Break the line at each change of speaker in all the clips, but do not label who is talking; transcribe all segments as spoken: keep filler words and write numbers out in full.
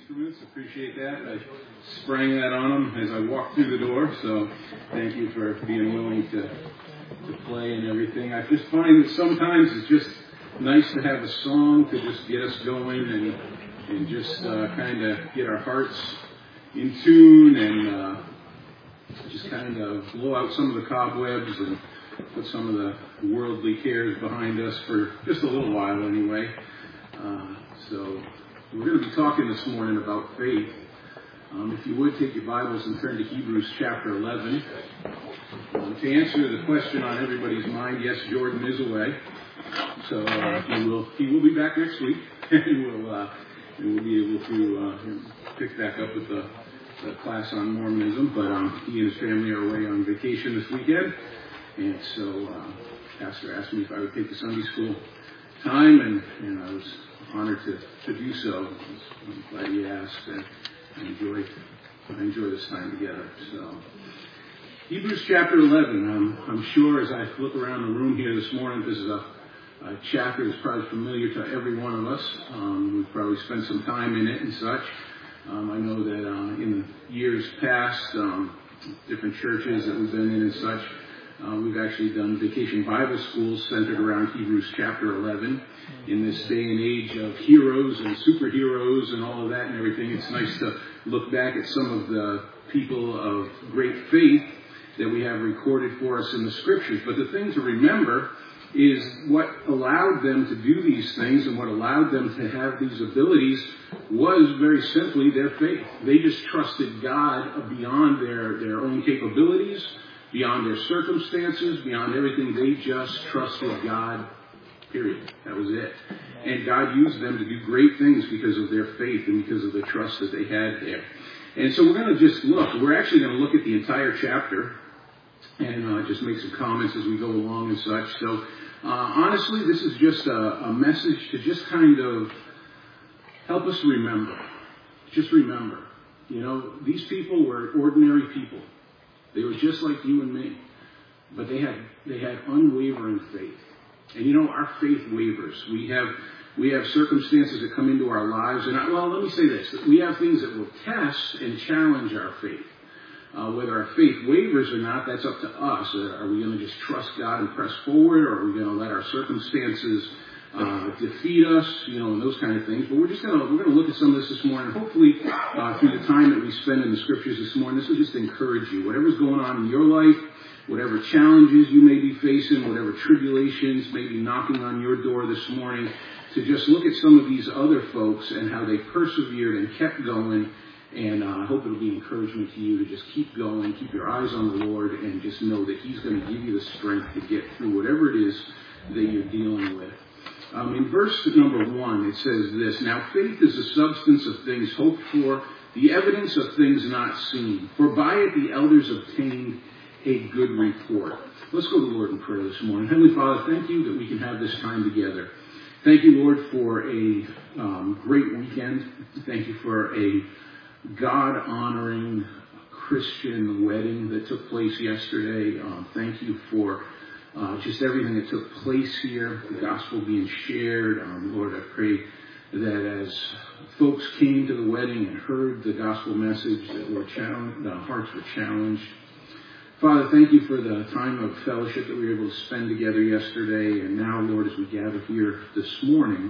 instruments. Appreciate that. I sprang that on them as I walked through the door, so thank you for being willing to to play and everything. I just find that sometimes it's just nice to have a song to just get us going and and just uh, kind of get our hearts in tune and uh, just kind of blow out some of the cobwebs and put some of the worldly cares behind us for just a little while anyway. Uh, so we're going to be talking this morning about faith. Um, if you would, take your Bibles and turn to Hebrews chapter eleven. Um, to answer the question on everybody's mind, yes, Jordan is away. So uh, he will he will be back next week, and we'll, uh, and we'll be able to uh, pick back up with the, the class on Mormonism. But um, he and his family are away on vacation this weekend. And so uh, Pastor asked me if I would take the Sunday school time, and, and I was honored to, to do so. I'm glad he asked, and I enjoy, I enjoy this time together. So, Hebrews chapter eleven. Um, I'm sure as I look around the room here this morning, this is a, a chapter that's probably familiar to every one of us. Um, we've probably spent some time in it and such. Um, I know that uh, in years past, um, different churches that we've been in and such, Uh, we've actually done vacation Bible schools centered around Hebrews chapter eleven. In this day and age of heroes and superheroes and all of that and everything, it's nice to look back at some of the people of great faith that we have recorded for us in the Scriptures. But the thing to remember is what allowed them to do these things and what allowed them to have these abilities was very simply their faith. They just trusted God beyond their, their own capabilities, beyond their circumstances, beyond everything. They just trusted God, period. That was it. And God used them to do great things because of their faith and because of the trust that they had there. And so we're going to just look. We're actually going to look at the entire chapter and uh, just make some comments as we go along and such. So uh, honestly, this is just a, a message to just kind of help us remember. Just remember. You know, these people were ordinary people. They were just like you and me, but they had they had unwavering faith. And you know, our faith wavers. We have we have circumstances that come into our lives, and I, well, let me say this: we have things that will test and challenge our faith. Uh, whether our faith wavers or not, that's up to us. Uh, are we going to just trust God and press forward, or are we going to let our circumstances Uh, defeat us, you know, and those kind of things. But we're just going to we're going to look at some of this this morning. Hopefully, uh, through the time that we spend in the Scriptures this morning, this will just encourage you. Whatever's going on in your life, whatever challenges you may be facing, whatever tribulations may be knocking on your door this morning, to just look at some of these other folks and how they persevered and kept going. And uh, I hope it'll be encouragement to you to just keep going, keep your eyes on the Lord, and just know that He's going to give you the strength to get through whatever it is that you're dealing with. Um, in verse number one, it says this: "Now faith is the substance of things hoped for, the evidence of things not seen. For by it the elders obtained a good report." Let's go to the Lord in prayer this morning. Heavenly Father, thank you that we can have this time together. Thank you, Lord, for a um, great weekend. Thank you for a God-honoring Christian wedding that took place yesterday. Um, thank you for Uh, just everything that took place here, the gospel being shared. Um, Lord, I pray that as folks came to the wedding and heard the gospel message, that Lord, challenged, the hearts were challenged. Father, thank you for the time of fellowship that we were able to spend together yesterday. And now, Lord, as we gather here this morning,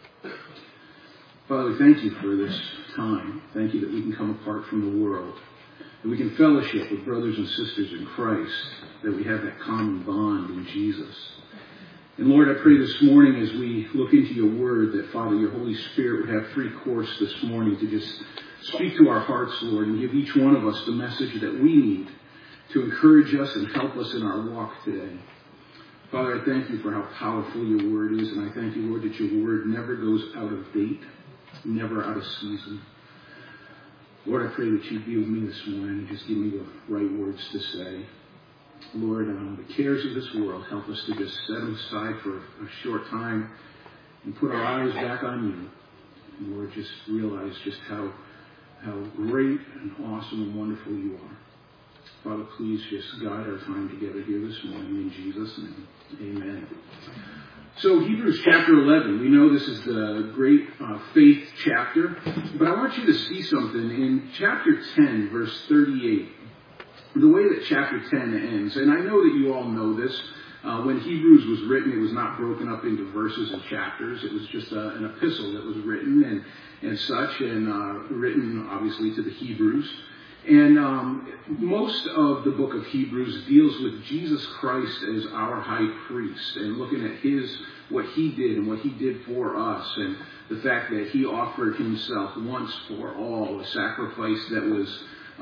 Father, thank you for this time. Thank you that we can come apart from the world, that we can fellowship with brothers and sisters in Christ, that we have that common bond in Jesus. And Lord, I pray this morning as we look into your word that, Father, your Holy Spirit would have free course this morning to just speak to our hearts, Lord, and give each one of us the message that we need to encourage us and help us in our walk today. Father, I thank you for how powerful your word is, and I thank you, Lord, that your word never goes out of date, never out of season. Lord, I pray that you'd be with me this morning and just give me the right words to say. Lord, um, the cares of this world, help us to just set them aside for a short time and put our eyes back on you. And Lord, just realize just how how great and awesome and wonderful you are. Father, please just guide our time together here this morning in Jesus' name. Amen. So Hebrews chapter eleven, we know this is the great uh, faith chapter, but I want you to see something in chapter ten, verse thirty-eight. The way that chapter ten ends, and I know that you all know this, uh, when Hebrews was written, it was not broken up into verses and chapters. It was just a, an epistle that was written and, and such, and uh, written obviously to the Hebrews. And um, most of the book of Hebrews deals with Jesus Christ as our high priest and looking at his what he did and what he did for us, and the fact that he offered himself once for all, a sacrifice that was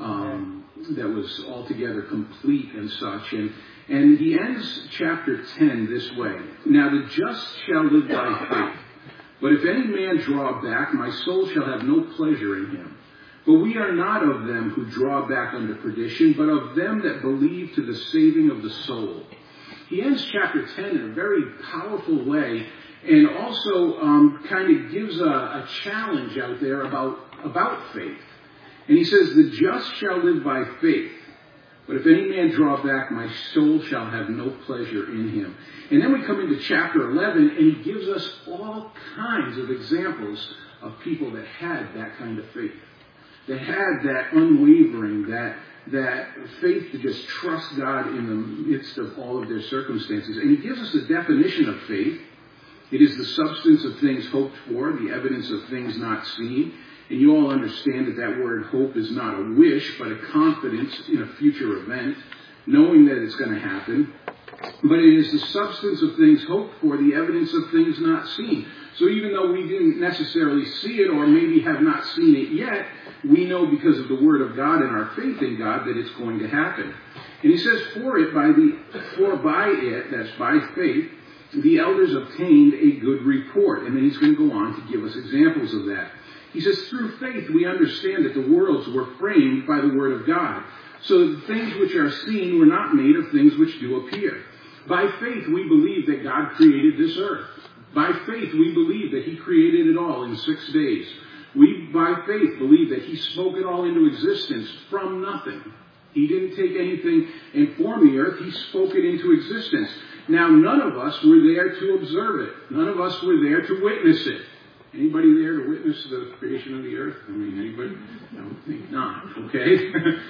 um, that was altogether complete and such. And and he ends chapter ten this way: "Now the just shall live by faith. But if any man draw back, my soul shall have no pleasure in him. But we are not of them who draw back unto perdition, but of them that believe to the saving of the soul." He ends chapter ten in a very powerful way, and also um, kind of gives a, a challenge out there about, about faith. And he says, "The just shall live by faith. But if any man draw back, my soul shall have no pleasure in him." And then we come into chapter eleven, and he gives us all kinds of examples of people that had that kind of faith. That had that unwavering, that that faith to just trust God in the midst of all of their circumstances. And he gives us a definition of faith. It is the substance of things hoped for, the evidence of things not seen. And you all understand that that word hope is not a wish, but a confidence in a future event, knowing that it's going to happen. But it is the substance of things hoped for, the evidence of things not seen. So even though we didn't necessarily see it, or maybe have not seen it yet, we know because of the Word of God and our faith in God that it's going to happen. And he says, for it, by the, for by it, that's by faith, the elders obtained a good report. And then he's going to go on to give us examples of that. He says, through faith we understand that the worlds were framed by the Word of God, so that the things which are seen were not made of things which do appear. By faith we believe that God created this earth. By faith we believe that he created it all in six days. We, by faith, believe that he spoke it all into existence from nothing. He didn't take anything and form the earth. He spoke it into existence. Now, none of us were there to observe it. None of us were there to witness it. Anybody there to witness the creation of the earth? I mean, anybody? I would think not, okay?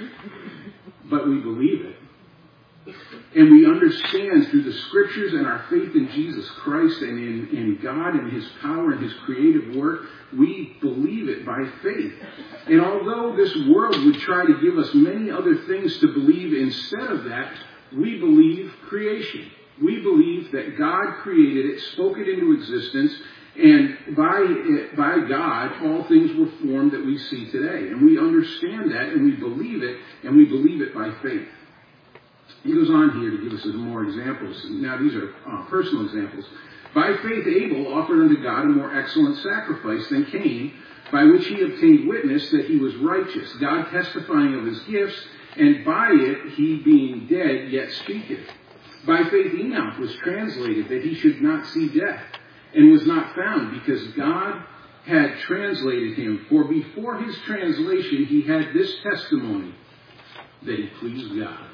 But we believe it. And we understand through the Scriptures and our faith in Jesus Christ and in, in God and his power and his creative work, we believe it by faith. And although this world would try to give us many other things to believe instead of that, we believe creation. We believe that God created it, spoke it into existence, and by it, by God, all things were formed that we see today. And we understand that, and we believe it, and we believe it by faith. He goes on here to give us some more examples. Now, these are uh, personal examples. By faith, Abel offered unto God a more excellent sacrifice than Cain, by which he obtained witness that he was righteous, God testifying of his gifts, and by it he being dead yet speaketh. By faith, Enoch was translated that he should not see death, and was not found, because God had translated him. For before his translation he had this testimony, that he pleased God.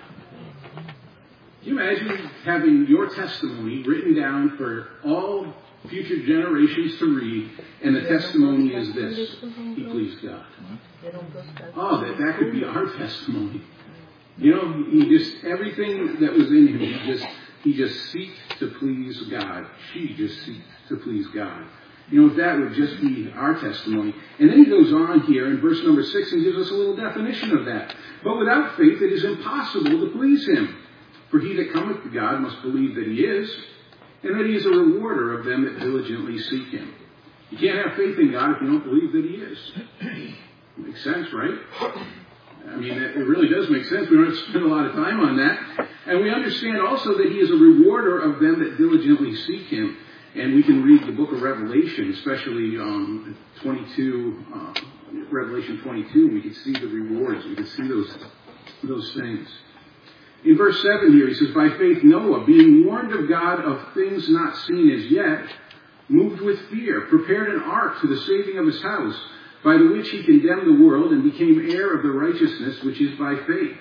Can you imagine having your testimony written down for all future generations to read, and the testimony is this: he pleased God. Oh, that, that could be our testimony. You know, he just, everything that was in him, he just, he just seeked to please God. She just seeked to please God. You know, if that would just be our testimony. And then he goes on here in verse number six and gives us a little definition of that. But without faith it is impossible to please him. For he that cometh to God must believe that he is, and that he is a rewarder of them that diligently seek him. You can't have faith in God if you don't believe that he is. Makes sense, right? I mean, it really does make sense. We don't have to spend a lot of time on that. And we understand also that he is a rewarder of them that diligently seek him. And we can read the book of Revelation, especially um, twenty-two, uh, Revelation twenty-two, and we can see the rewards. We can see those, those things. In verse seven here, he says, by faith Noah, being warned of God of things not seen as yet, moved with fear, prepared an ark to the saving of his house, by the which he condemned the world and became heir of the righteousness which is by faith.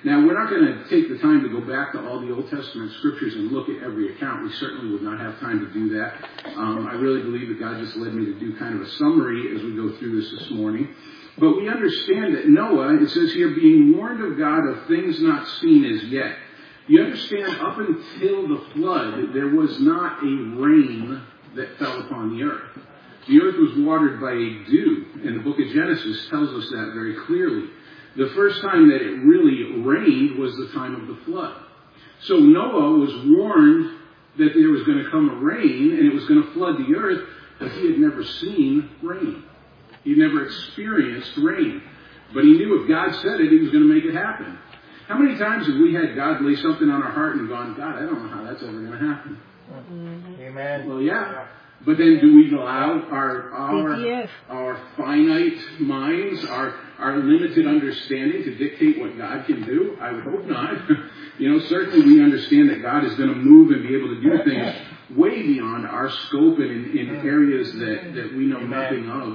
Now, we're not going to take the time to go back to all the Old Testament scriptures and look at every account. We certainly would not have time to do that. Um, I really believe that God just led me to do kind of a summary as we go through this this morning. But we understand that Noah, it says here, being warned of God of things not seen as yet. You understand, up until the flood, there was not a rain that fell upon the earth. The earth was watered by a dew, and the book of Genesis tells us that very clearly. The first time that it really rained was the time of the flood. So Noah was warned that there was going to come a rain, and it was going to flood the earth, but he had never seen rain. He'd never experienced rain. But he knew if God said it, he was going to make it happen. How many times have we had God lay something on our heart and gone, God, I don't know how that's ever going to happen?
Mm-hmm. Amen.
Well, yeah. But then do we allow our our, our finite minds, our, our limited understanding to dictate what God can do? I would hope not. You know, certainly we understand that God is going to move and be able to do things way beyond our scope and in, in areas that, that we know nothing of.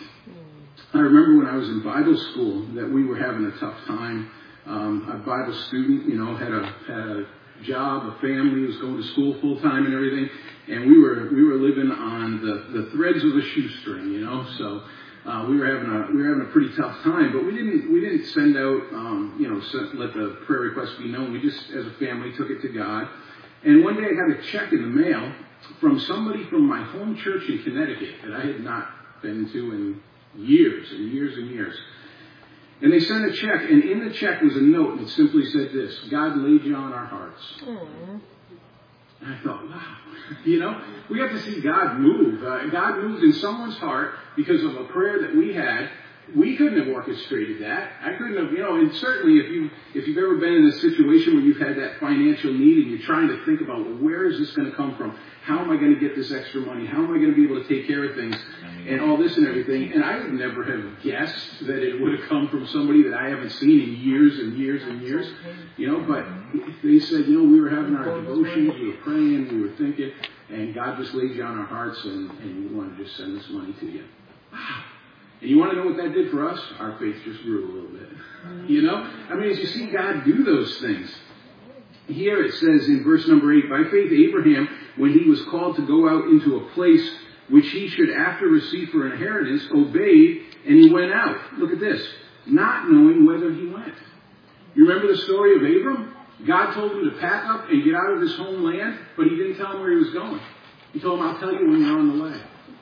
I remember when I was in Bible school that we were having a tough time. Um, a Bible student, you know, had a, had a job, a family, was going to school full time and everything, and we were we were living on the, the threads of a shoestring, you know. So uh, we were having a we were having a pretty tough time, but we didn't we didn't send out um, you know send, let the prayer request be known. We just, as a family, took it to God. And one day I got a check in the mail from somebody from my home church in Connecticut that I had not been to in years and years and years. And they sent a check, and in the check was a note, and it simply said this: God laid you on our hearts. Aww. And I thought, wow, you know, we got to see God move. Uh, God moved in someone's heart because of a prayer that we had. We couldn't have orchestrated that. I couldn't have, you know, and certainly if, you, if you've ever been in a situation where you've had that financial need and you're trying to think about, well, where is this going to come from? How am I going to get this extra money? How am I going to be able to take care of things and all this and everything? And I would never have guessed that it would have come from somebody that I haven't seen in years and years and years. You know, but they said, you know, we were having our devotions, we were praying, we were thinking, and God just laid you on our hearts and, and we wanted to just send this money to you. Wow. And you want to know what that did for us? Our faith just grew a little bit. You know? I mean, as you see God do those things. Here it says in verse number eight, by faith Abraham, when he was called to go out into a place which he should after receive for inheritance, obeyed, and he went out. Look at this. Not knowing whether he went. You remember the story of Abram? God told him to pack up and get out of his homeland, but he didn't tell him where he was going. He told him, I'll tell you when you're on the way.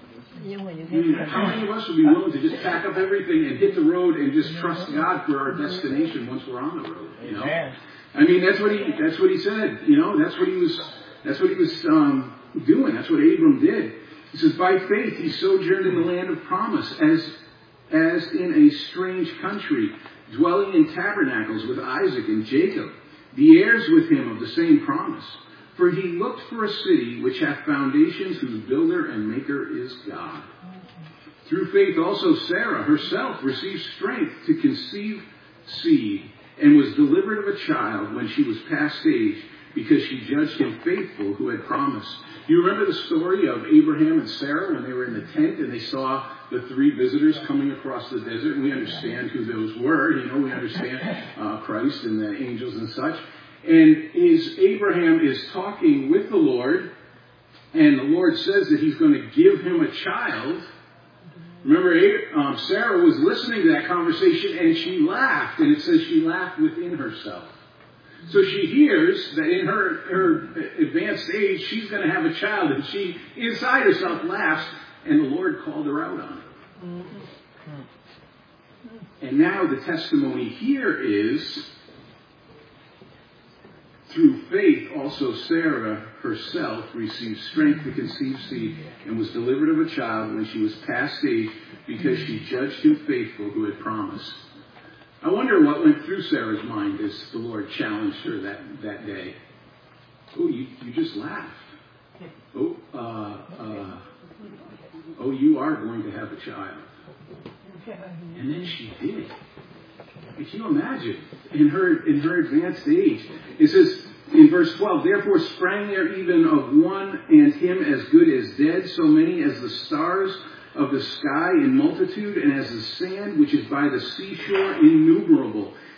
How many of us would be willing to just pack up everything and hit the road and just trust God for our destination once we're on the road? You know, I mean, that's what he that's what he said. You know, that's what he was that's what he was um, doing. That's what Abram did. He says, by faith he sojourned in the land of promise, as as in a strange country, dwelling in tabernacles with Isaac and Jacob, the heirs with him of the same promise. For he looked for a city which hath foundations, whose builder and maker is God. Through faith also Sarah herself received strength to conceive seed, and was delivered of a child when she was past age, because she judged him faithful who had promised. Do you remember the story of Abraham and Sarah when they were in the tent and they saw the three visitors coming across the desert? And we understand who those were. You know, we understand uh, Christ and the angels and such. And is Abraham is talking with the Lord, and the Lord says that he's going to give him a child. Remember, um, Sarah was listening to that conversation, and she laughed, and it says she laughed within herself. So she hears that in her, her advanced age, she's going to have a child, and she, inside herself, laughs, and the Lord called her out on it. And now the testimony here is, through faith, also Sarah herself received strength to conceive seed and was delivered of a child when she was past age, because she judged him faithful who had promised. I wonder what went through Sarah's mind as the Lord challenged her that, that day. Oh, you, you just laughed. Oh, uh, uh, oh, you are going to have a child. And then she did. Can you imagine? In her in her advanced age. It says in verse twelve, therefore sprang there even of one and him as good as dead, so many as the stars of the sky in multitude, and as the sand which is by the seashore innumerable.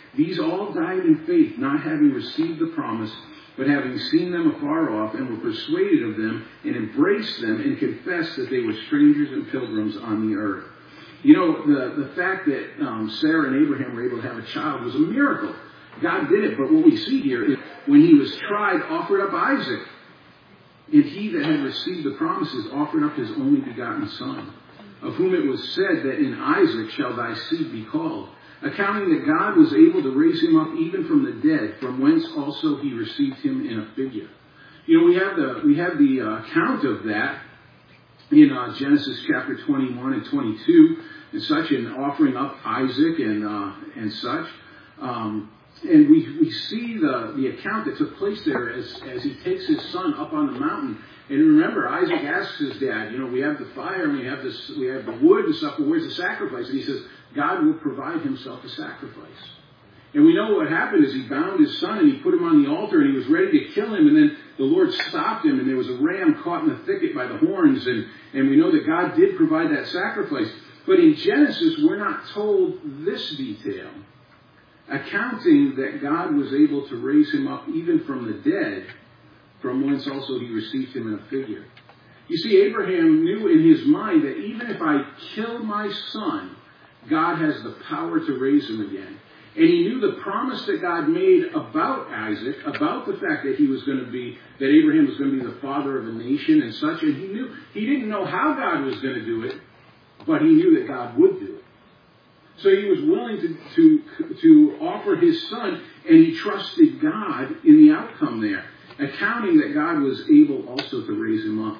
These all died in faith, not having received the promise, but having seen them afar off, and were persuaded of them, and embraced them, and confessed that they were strangers and pilgrims on the earth. You know, the, the fact that um, Sarah and Abraham were able to have a child was a miracle. God did it, but what we see here is when he was tried, offered up Isaac. And he that had received the promises offered up his only begotten son, of whom it was said that in Isaac shall thy seed be called, accounting that God was able to raise him up even from the dead, from whence also he received him in a figure. You know, we have the we have the uh, account of that in uh, Genesis chapter twenty-one and twenty-two and such, and offering up Isaac and uh, and such. Um, and we we see the, the account that took place there as, as he takes his son up on the mountain. And remember, Isaac asks his dad, you know, we have the fire and we have this, we have the wood and stuff, but where's the sacrifice? And he says, God will provide himself a sacrifice. And we know what happened is he bound his son and he put him on the altar and he was ready to kill him. And then the Lord stopped him and there was a ram caught in the thicket by the horns. And, and we know that God did provide that sacrifice. But in Genesis, we're not told this detail, accounting that God was able to raise him up even from the dead, from whence also he received him in a figure. You see, Abraham knew in his mind that even if I kill my son, God has the power to raise him again. And he knew the promise that God made about Isaac, about the fact that he was going to be, that Abraham was going to be the father of a nation and such. And he knew, he didn't know how God was going to do it, but he knew that God would do it. So he was willing to, to, to offer his son, and he trusted God in the outcome there, accounting that God was able also to raise him up.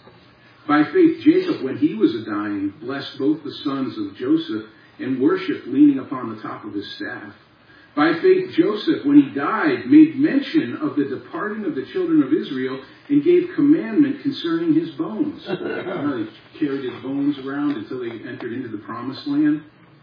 By faith, Jacob, when he was a dying, blessed both the sons of Joseph and worshipped leaning upon the top of his staff. By faith, Joseph, when he died, made mention of the departing of the children of Israel and gave commandment concerning his bones. You know, they carried his bones around until they entered into the promised land.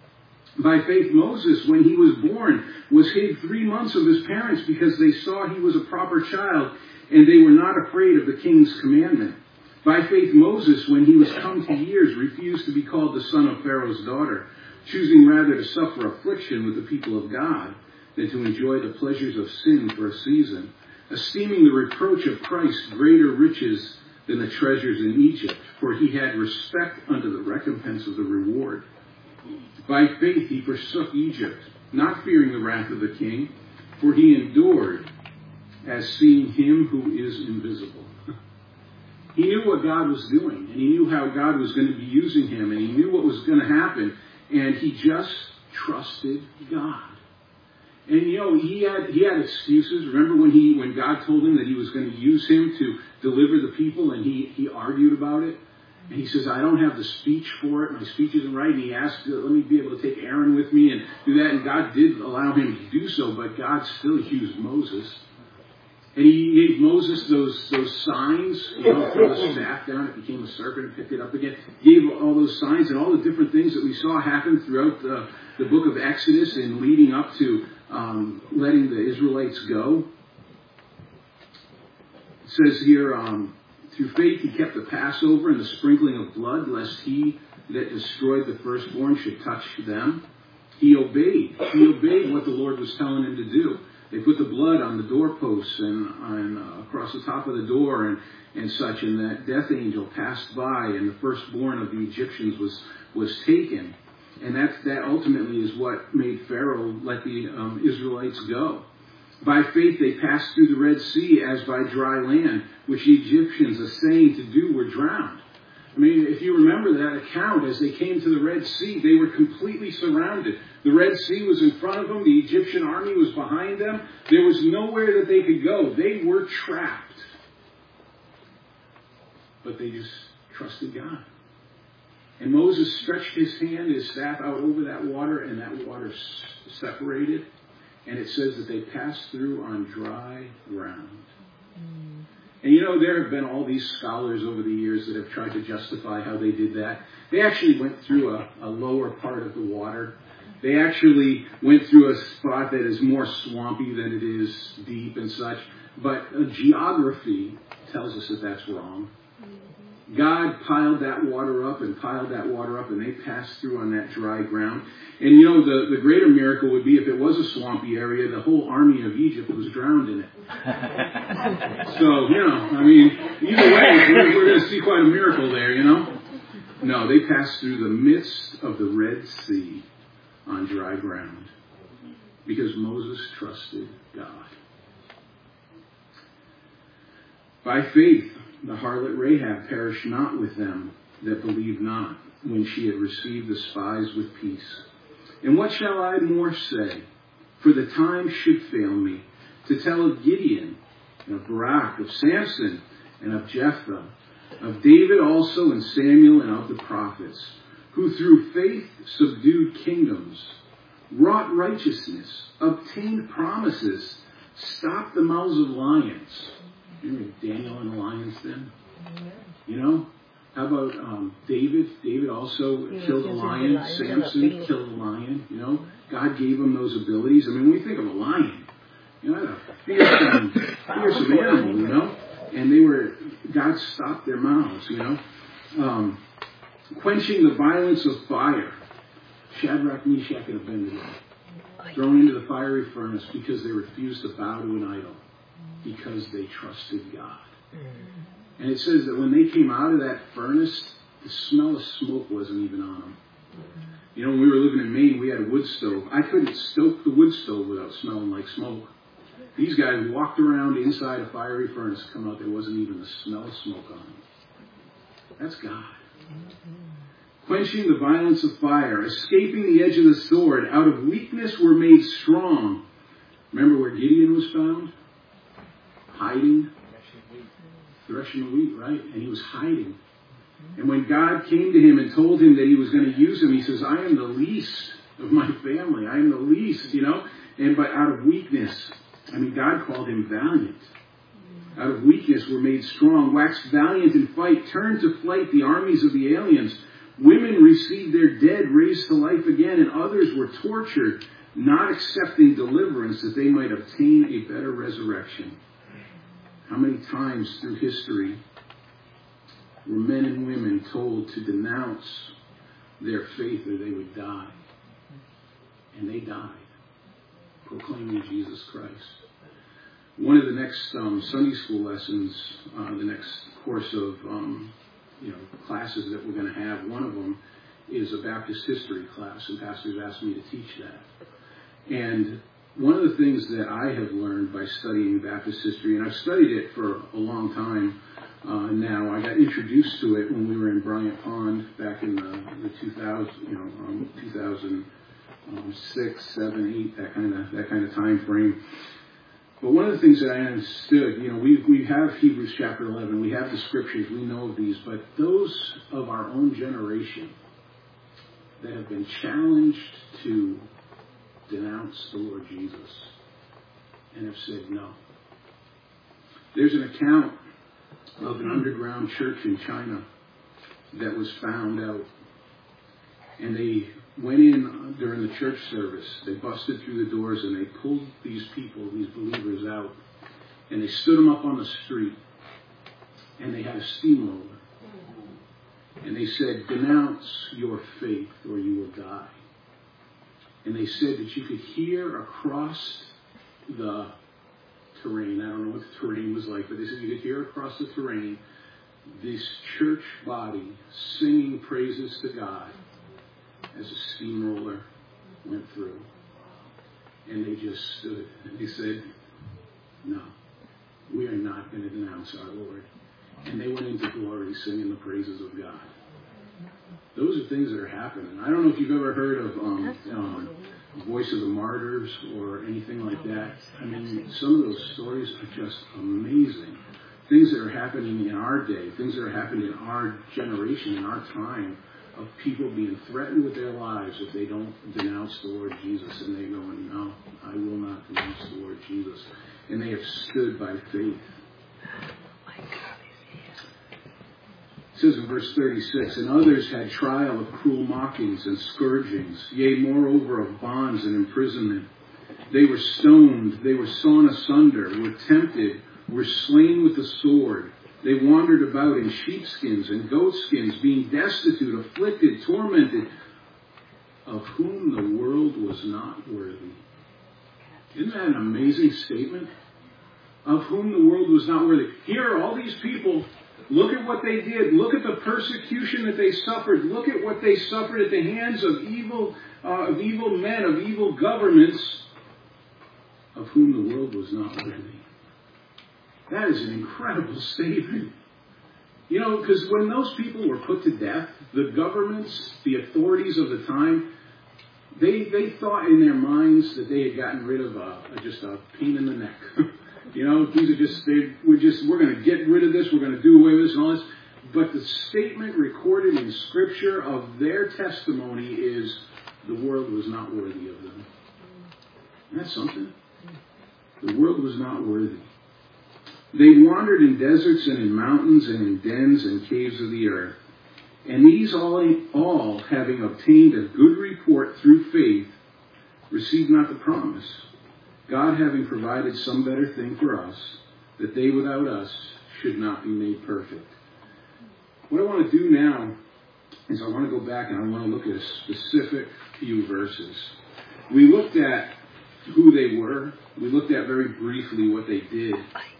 By faith, Moses, when he was born, was hid three months of his parents because they saw he was a proper child, and they were not afraid of the king's commandment. By faith, Moses, when he was come to years, refused to be called the son of Pharaoh's daughter, choosing rather to suffer affliction with the people of God than to enjoy the pleasures of sin for a season, esteeming the reproach of Christ greater riches than the treasures in Egypt, for he had respect unto the recompense of the reward. By faith he forsook Egypt, not fearing the wrath of the king, for he endured as seeing him who is invisible. He knew what God was doing, and he knew how God was going to be using him, and he knew what was going to happen, and he just trusted God. And you know, he had he had excuses. Remember when he when God told him that he was going to use him to deliver the people, and he, he argued about it? And he says, I don't have the speech for it. My speech isn't right. And he asked, let me be able to take Aaron with me and do that. And God did allow him to do so, but God still used Moses. And he gave Moses those those signs, you know, throw the staff down, it became a serpent, picked it up again. He gave all those signs and all the different things that we saw happen throughout the, the book of Exodus and leading up to um, letting the Israelites go. It says here, um, through faith he kept the Passover and the sprinkling of blood, lest he that destroyed the firstborn should touch them. He obeyed. He obeyed what the Lord was telling him to do. They put the blood on the doorposts and, and uh, across the top of the door and, and such, and that death angel passed by, and the firstborn of the Egyptians was was taken. And that, that ultimately is what made Pharaoh let the um, Israelites go. By faith they passed through the Red Sea as by dry land, which the Egyptians, assaying to do, were drowned. I mean, if you remember that account, as they came to the Red Sea, they were completely surrounded. The Red Sea was in front of them. The Egyptian army was behind them. There was nowhere that they could go. They were trapped. But they just trusted God. And Moses stretched his hand, his staff out over that water, and that water separated. And it says that they passed through on dry ground. Mm. And you know, there have been all these scholars over the years that have tried to justify how they did that. They actually went through a, a lower part of the water. They actually went through a spot that is more swampy than it is deep and such. But uh, geography tells us that that's wrong. God piled that water up and piled that water up, and they passed through on that dry ground. And you know, the, the greater miracle would be if it was a swampy area, the whole army of Egypt was drowned in it. So, you know, I mean, either way, we're, we're going to see quite a miracle there, you know. No, they passed through the midst of the Red Sea on dry ground because Moses trusted God. By faith, the harlot Rahab perished not with them that believed not, when she had received the spies with peace. And what shall I more say? For the time should fail me to tell of Gideon, and of Barak, of Samson, and of Jephthah, of David also, and Samuel, and of the prophets, who through faith subdued kingdoms, wrought righteousness, obtained promises, stopped the mouths of lions. Remember Daniel and the lion's den? You know? How about um, David? David also killed a lion. Samson killed a lion. You know? God gave him those abilities. I mean, when we think of a lion, you know, fearsome, fearsome animal, you know? And they were, God stopped their mouths, you know? Um, quenching the violence of fire. Shadrach, Meshach, and Abednego. Thrown into the fiery furnace because they refused to bow to an idol. Because they trusted God. And it says that when they came out of that furnace, the smell of smoke wasn't even on them. You know, when we were living in Maine, we had a wood stove. I couldn't stoke the wood stove without smelling like smoke. These guys walked around inside a fiery furnace, come out, there wasn't even the smell of smoke on them. That's God. Quenching the violence of fire, escaping the edge of the sword, out of weakness were made strong. Remember where Gideon was found? Hiding. Threshing the wheat, right? And he was hiding. And when God came to him and told him that he was going to use him, he says, I am the least of my family. I am the least, you know. And but out of weakness, I mean, God called him valiant. Out of weakness were made strong, waxed valiant in fight, turned to flight the armies of the aliens. Women received their dead raised to life again, and others were tortured, not accepting deliverance that they might obtain a better resurrection. How many times through history were men and women told to denounce their faith or they would die? And they died, proclaiming Jesus Christ. One of the next um, Sunday school lessons, uh, the next course of um, you know classes that we're going to have, one of them is a Baptist history class, and pastors asked me to teach that. And one of the things that I have learned by studying Baptist history, and I've studied it for a long time uh, now. I got introduced to it when we were in Bryant Pond back in the, the two thousand, you know, um, two thousand six, seven, eight, that kind of that kind of time frame. But one of the things that I understood, you know, we we have Hebrews chapter eleven, we have the scriptures, we know of these, but those of our own generation that have been challenged to denounce the Lord Jesus and have said no. There's an account of an underground church in China that was found out, and they went in during the church service. They busted through the doors and they pulled these people, these believers out, and they stood them up on the street, and they had a steamroller, and they said, denounce your faith or you will die. And they said that you could hear across the terrain. I don't know what the terrain was like, but they said you could hear across the terrain this church body singing praises to God as a steamroller went through. And they just stood and they said, no, we are not going to denounce our Lord. And they went into glory singing the praises of God. Those are things that are happening. I don't know if you've ever heard of um, um, Voice of the Martyrs or anything like that. I mean, some of those stories are just amazing. Things that are happening in our day, things that are happening in our generation, in our time, of people being threatened with their lives if they don't denounce the Lord Jesus. And they go, no, I will not denounce the Lord Jesus. And they have stood by faith. It says in verse thirty-six, and others had trial of cruel mockings and scourgings, yea, moreover of bonds and imprisonment. They were stoned, they were sawn asunder, were tempted, were slain with the sword. They wandered about in sheepskins and goatskins, being destitute, afflicted, tormented, of whom the world was not worthy. Isn't that an amazing statement? Of whom the world was not worthy. Here are all these people. Look at what they did. Look at the persecution that they suffered. Look at what they suffered at the hands of evil, uh, of evil men, of evil governments, of whom the world was not worthy. That is an incredible statement. You know, because when those people were put to death, the governments, the authorities of the time, they they thought in their minds that they had gotten rid of a, a, just a pain in the neck. You know, these are just, they, we're just, we're going to get rid of this, we're going to do away with this and all this. But the statement recorded in Scripture of their testimony is, the world was not worthy of them. Isn't that something? The world was not worthy. They wandered in deserts and in mountains and in dens and caves of the earth. And these all, all having obtained a good report through faith, received not the promise, God having provided some better thing for us, that they without us should not be made perfect. What I want to do now is I want to go back and I want to look at a specific few verses. We looked at who they were. We looked at very briefly what they did.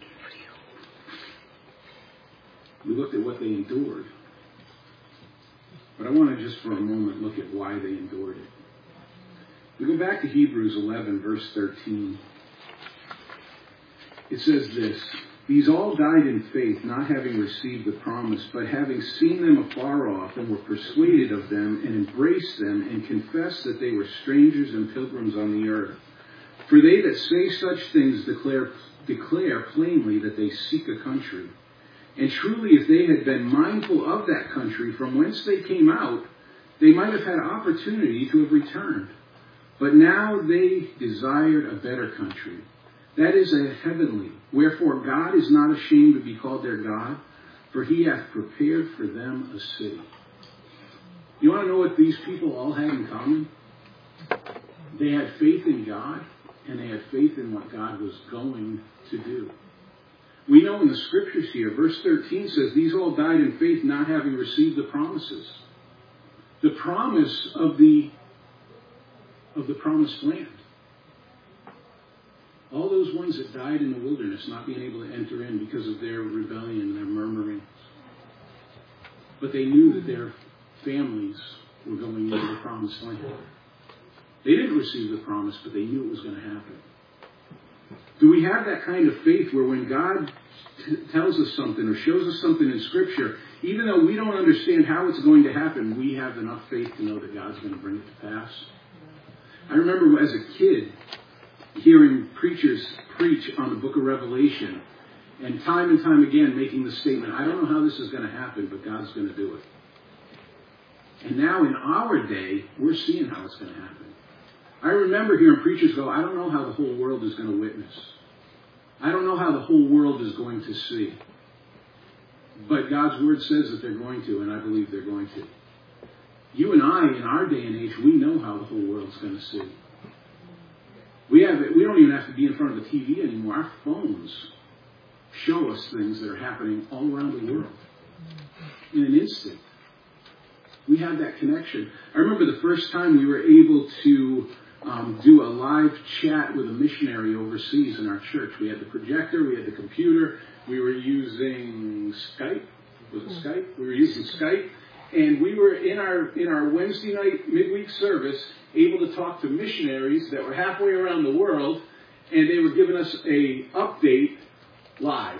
We looked at what they endured. But I want to just for a moment look at why they endured it. We go back to Hebrews eleven, verse thirteen. It says this, these all died in faith, not having received the promise, but having seen them afar off, and were persuaded of them, and embraced them, and confessed that they were strangers and pilgrims on the earth. For they that say such things declare, declare plainly that they seek a country. And truly, if they had been mindful of that country from whence they came out, they might have had opportunity to have returned. But now they desired a better country, that is a heavenly. Wherefore God is not ashamed to be called their God, for he hath prepared for them a city. You want to know what these people all had in common? They had faith in God, and they had faith in what God was going to do. We know in the scriptures here, verse thirteen says, these all died in faith, not having received the promises. The promise of the of the promised land. All those ones that died in the wilderness, not being able to enter in because of their rebellion, their murmuring. But they knew that their families were going into the promised land. They didn't receive the promise, but they knew it was going to happen. Do we have that kind of faith where when God t- tells us something or shows us something in Scripture, even though we don't understand how it's going to happen, we have enough faith to know that God's going to bring it to pass? I remember as a kid hearing preachers preach on the book of Revelation and time and time again making the statement, I don't know how this is going to happen, but God's going to do it. And now in our day, we're seeing how it's going to happen. I remember hearing preachers go, I don't know how the whole world is going to witness. I don't know how the whole world is going to see. But God's word says that they're going to, and I believe they're going to. You and I, in our day and age, we know how the whole world's going to see. We have we don't even have to be in front of the T V anymore. Our phones show us things that are happening all around the world in an instant. We have that connection. I remember the first time we were able to um, do a live chat with a missionary overseas in our church. We had the projector, we had the computer, we were using Skype. Was it Skype? We were using Skype. And we were in our in our Wednesday night midweek service able to talk to missionaries that were halfway around the world, and they were giving us a update live.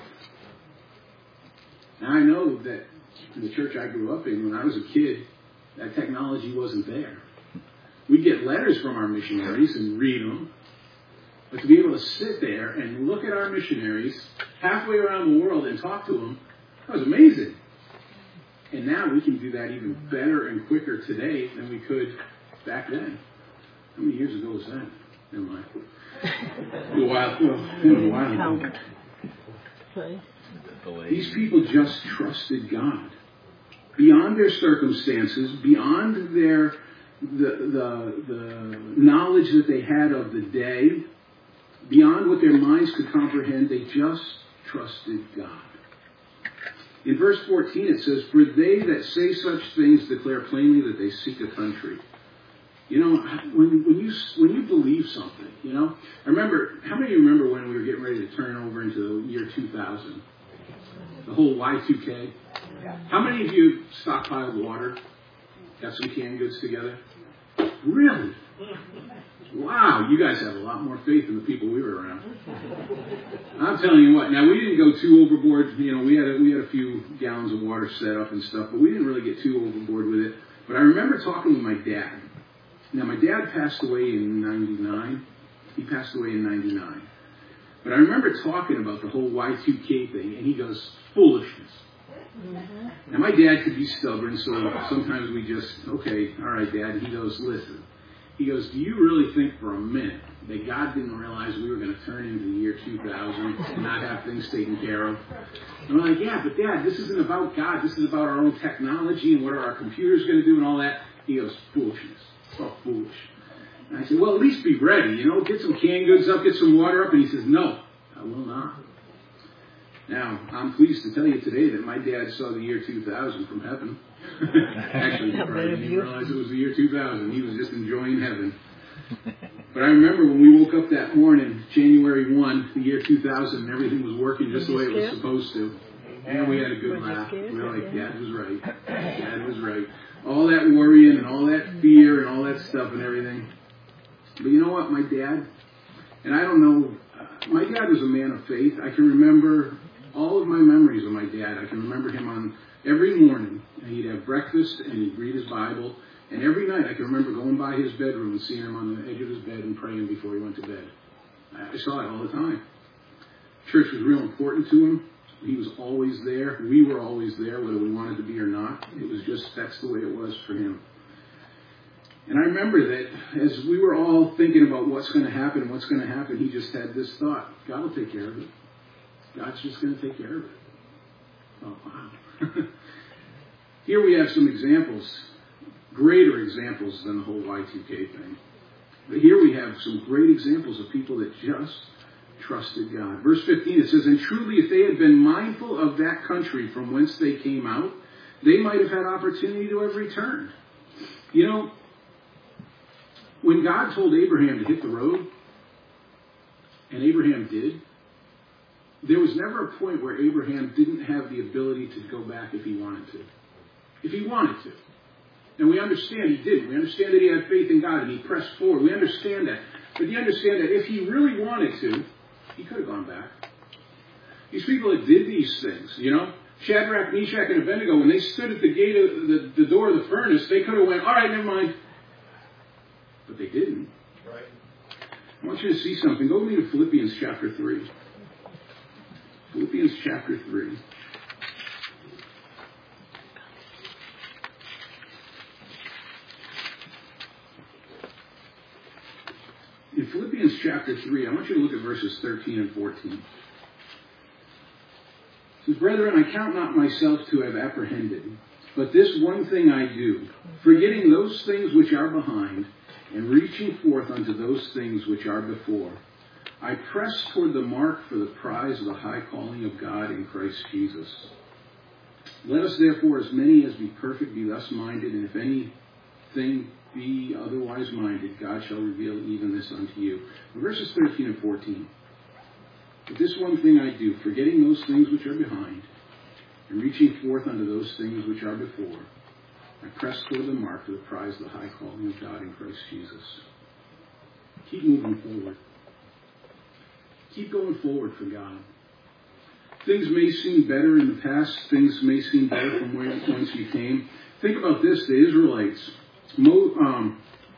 Now I know that in the church I grew up in, when I was a kid, that technology wasn't there. We'd get letters from our missionaries and read them, but to be able to sit there and look at our missionaries halfway around the world and talk to them, that was amazing. And now we can do that even better and quicker today than we could back then. How many years ago was that? Never mind. A while. Well, a while ago. These people just trusted God. Beyond their circumstances, beyond their the, the, the knowledge that they had of the day, beyond what their minds could comprehend, they just trusted God. In verse fourteen it says, "For they that say such things declare plainly that they seek a country." You know, when, when you when you believe something, you know, I remember, how many of you remember when we were getting ready to turn over into the year two thousand? The whole Y two K? How many of you stockpiled water? Got some canned goods together? Really? Wow, you guys have a lot more faith than the people we were around. I'm telling you what, now we didn't go too overboard. You know, we had a, we had a few gallons of water set up and stuff, but we didn't really get too overboard with it. But I remember talking with my dad. Now, my dad passed away in ninety-nine. He passed away in ninety-nine. But I remember talking about the whole Y two K thing, and he goes, "Foolishness." Mm-hmm. Now, my dad could be stubborn, so sometimes we just, okay, all right, Dad. He goes, "Listen." He goes, "Do you really think for a minute that God didn't realize we were going to turn into the year two thousand and not have things taken care of?" And I'm like, "Yeah, but Dad, this isn't about God. This is about our own technology and what are our computers going to do and all that." He goes, "Foolishness. It's all foolish." And I said, "Well, at least be ready, you know, get some canned goods up, get some water up." And he says, "No, I will not." Now, I'm pleased to tell you today that my dad saw the year two thousand from heaven. Actually, he probably didn't even realize it was the year two thousand. He was just enjoying heaven. But I remember when we woke up that morning, January first, the year two thousand, and everything was working just the way it was supposed to. And we had a good laugh. We were like, Dad was right. Dad was right. All that worrying and all that fear and all that stuff and everything. But you know what, my dad, and I don't know, my dad was a man of faith. I can remember all of my memories of my dad. I can remember him on every morning. And he'd have breakfast and he'd read his Bible. And every night I can remember going by his bedroom and seeing him on the edge of his bed and praying before he went to bed. I saw it all the time. Church was real important to him. He was always there. We were always there, whether we wanted to be or not. It was just, that's the way it was for him. And I remember that as we were all thinking about what's going to happen and what's going to happen, he just had this thought: God will take care of it. God's just going to take care of it. Oh, wow. Here we have some examples, greater examples than the whole Y two K thing. But here we have some great examples of people that just trusted God. Verse fifteen, it says, "And truly if they had been mindful of that country from whence they came out, they might have had opportunity to have returned." You know, when God told Abraham to hit the road, and Abraham did, there was never a point where Abraham didn't have the ability to go back if he wanted to. If he wanted to. And we understand he didn't. We understand that he had faith in God and he pressed forward. We understand that. But you understand that if he really wanted to, he could have gone back. These people that did these things, you know, Shadrach, Meshach, and Abednego, when they stood at the gate of the, the door of the furnace, they could have went, all right, never mind. But they didn't. Right. I want you to see something. Go with me to Philippians chapter three. Philippians chapter three. In Philippians chapter three, I want you to look at verses thirteen and fourteen. It says, "Brethren, I count not myself to have apprehended, but this one thing I do, forgetting those things which are behind, and reaching forth unto those things which are before, I press toward the mark for the prize of the high calling of God in Christ Jesus. Let us therefore, as many as be perfect, be thus minded, and if anything be otherwise minded, God shall reveal even this unto you." Verses thirteen and fourteen. "But this one thing I do, forgetting those things which are behind, and reaching forth unto those things which are before, I press toward the mark for the prize of the high calling of God in Christ Jesus." Keep moving forward. Keep going forward for God. Things may seem better in the past. Things may seem better from where whence you came. Think about this. The Israelites. Mo, um,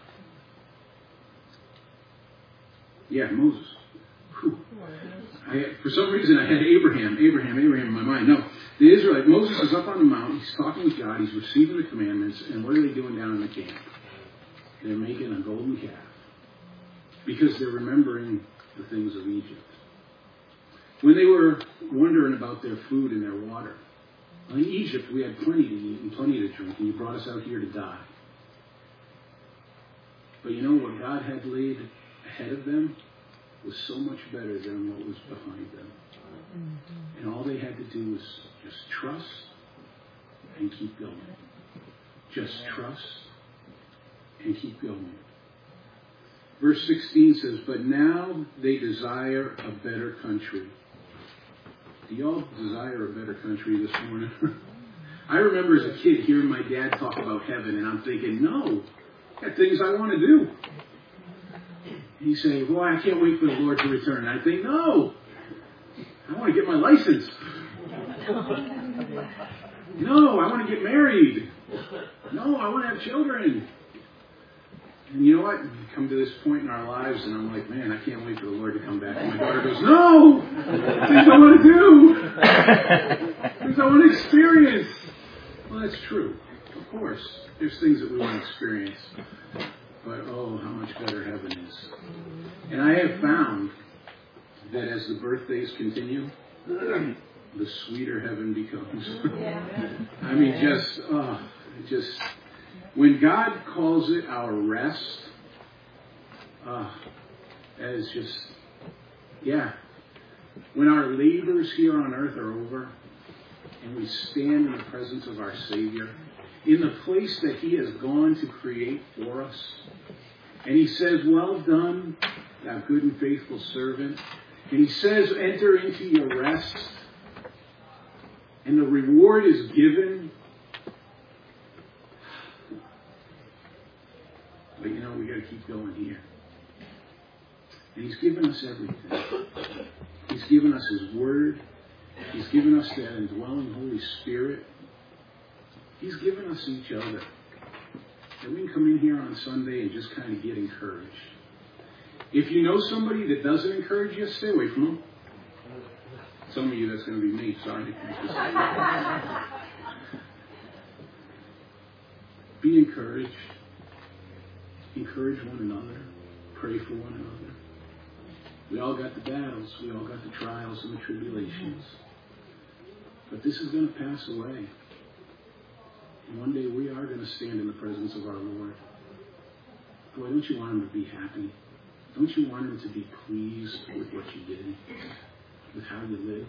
yeah, Moses. Whew. I had, for some reason, I had Abraham, Abraham, Abraham in my mind. No, the Israelite. Moses is up on the mountain. He's talking with God. He's receiving the commandments. And what are they doing down in the camp? They're making a golden calf. Because they're remembering the things of Egypt. When they were wondering about their food and their water. In Egypt, we had plenty to eat and plenty to drink. And you brought us out here to die. But you know what God had laid ahead of them was so much better than what was behind them. And all they had to do was just trust and keep going. Just trust and keep going. Verse sixteen says, but now they desire a better country. Do y'all desire a better country this morning? I remember as a kid hearing my dad talk about heaven, and I'm thinking, no, I got things I want to do. And he's saying, boy, I can't wait for the Lord to return. And I think, no, I want to get my license. No, I want to get married. No, I want to have children. And you know what? We come to this point in our lives, and I'm like, man, I can't wait for the Lord to come back. And my daughter goes, no! Things I want to do! Things I want to experience! Well, that's true. Of course. There's things that we want to experience. But, oh, how much better heaven is. And I have found that as the birthdays continue, the sweeter heaven becomes. I mean, just, oh, just... when God calls it our rest, uh, as just, yeah, when our labors here on earth are over and we stand in the presence of our Savior, in the place that He has gone to create for us, and He says, well done, thou good and faithful servant, and He says, enter into your rest, and the reward is given. But you know, we got to keep going here. And He's given us everything. He's given us His Word. He's given us that indwelling Holy Spirit. He's given us each other. And we can come in here on Sunday and just kind of get encouraged. If you know somebody that doesn't encourage you, stay away from them. Some of you, that's going to be me. Sorry. Be encouraged. Encourage one another. Pray for one another. We all got the battles. We all got the trials and the tribulations. But this is going to pass away. And one day we are going to stand in the presence of our Lord. Boy, don't you want Him to be happy? Don't you want Him to be pleased with what you did? With how you lived?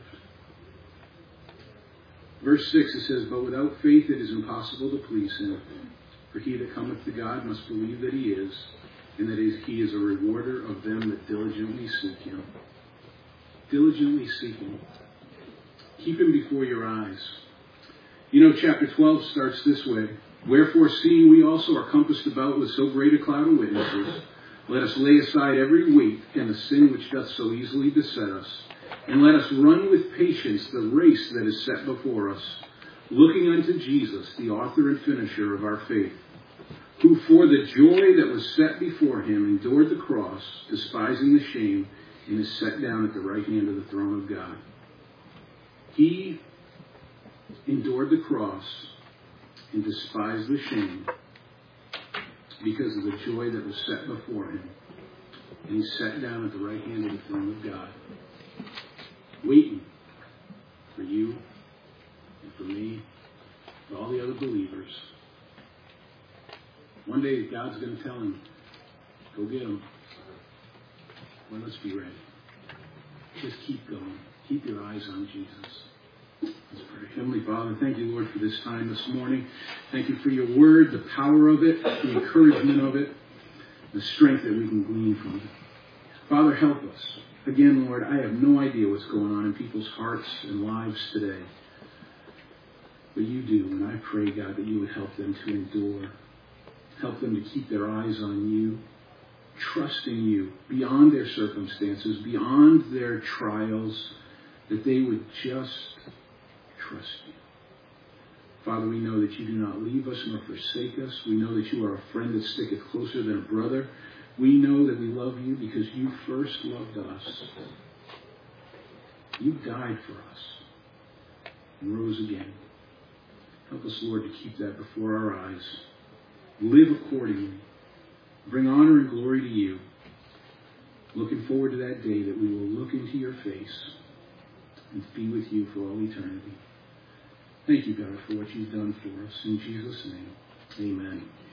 Verse six, it says, but without faith it is impossible to please Him. For he that cometh to God must believe that He is, and that He is a rewarder of them that diligently seek Him. Diligently seek Him. Keep Him before your eyes. You know, chapter twelve starts this way. Wherefore, seeing we also are compassed about with so great a cloud of witnesses, let us lay aside every weight and the sin which doth so easily beset us, and let us run with patience the race that is set before us, looking unto Jesus, the author and finisher of our faith, who for the joy that was set before Him endured the cross, despising the shame, and is set down at the right hand of the throne of God. He endured the cross and despised the shame because of the joy that was set before Him. And He sat down at the right hand of the throne of God, waiting for you and for me, for all the other believers. One day God's going to tell Him, go get them. Well, let's be ready. Just keep going. Keep your eyes on Jesus. Let's pray. Heavenly Father, thank you, Lord, for this time this morning. Thank you for your word, the power of it, the encouragement of it, the strength that we can glean from it. Father, help us. Again, Lord, I have no idea what's going on in people's hearts and lives today. But you do, and I pray, God, that you would help them to endure. Help them to keep their eyes on you, trusting you beyond their circumstances, beyond their trials, that they would just trust you. Father, we know that you do not leave us nor forsake us. We know that you are a friend that sticketh closer than a brother. We know that we love you because you first loved us. You died for us and rose again. Help us, Lord, to keep that before our eyes. Live accordingly. Bring honor and glory to you. Looking forward to that day that we will look into your face and be with you for all eternity. Thank you, God, for what you've done for us. In Jesus' name, amen.